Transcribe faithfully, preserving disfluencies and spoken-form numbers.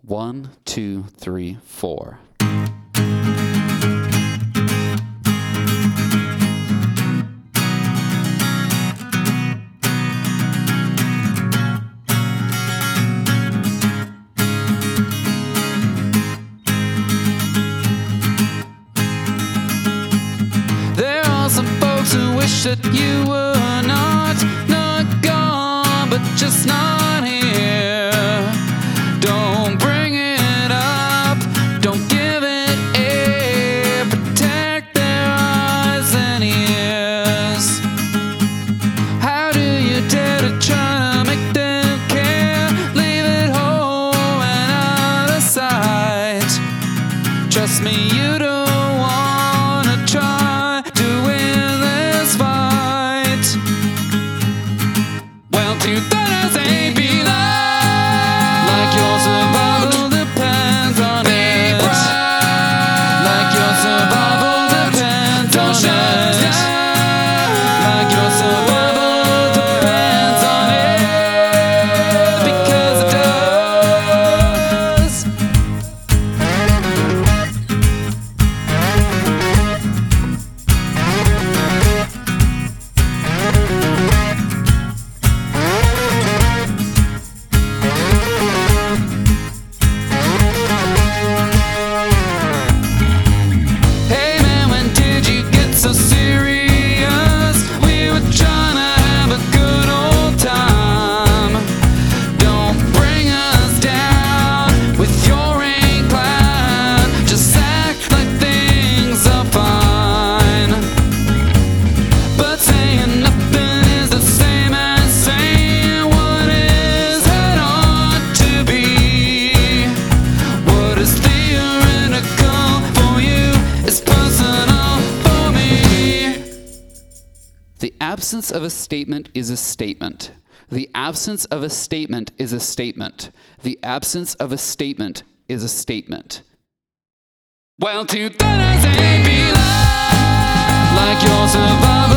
One, two, three, four. There are some folks who wish that you were not, not gone, but just not here. Don't bring it up, don't give it air, protect their eyes and ears. How do you dare to try to make them care? Leave it home and out of sight. Trust me, you don't wanna try to win this fight. Well, two thudders ain't be like, like your survival depends on it. Like your survival depends on it. Like your survival depends on it. Because it does. Hey man, when did you get so serious? We were trying to have a good old time. Don't bring us down with your incline. Just act like things are fine. But saying nothing is the same as saying what is and ought to be. What is theoretical for you is personal for me. The absence of a statement is a statement. The absence of a statement is a statement. The absence of a statement is a statement. Well, two thudders ain't be like, like your survival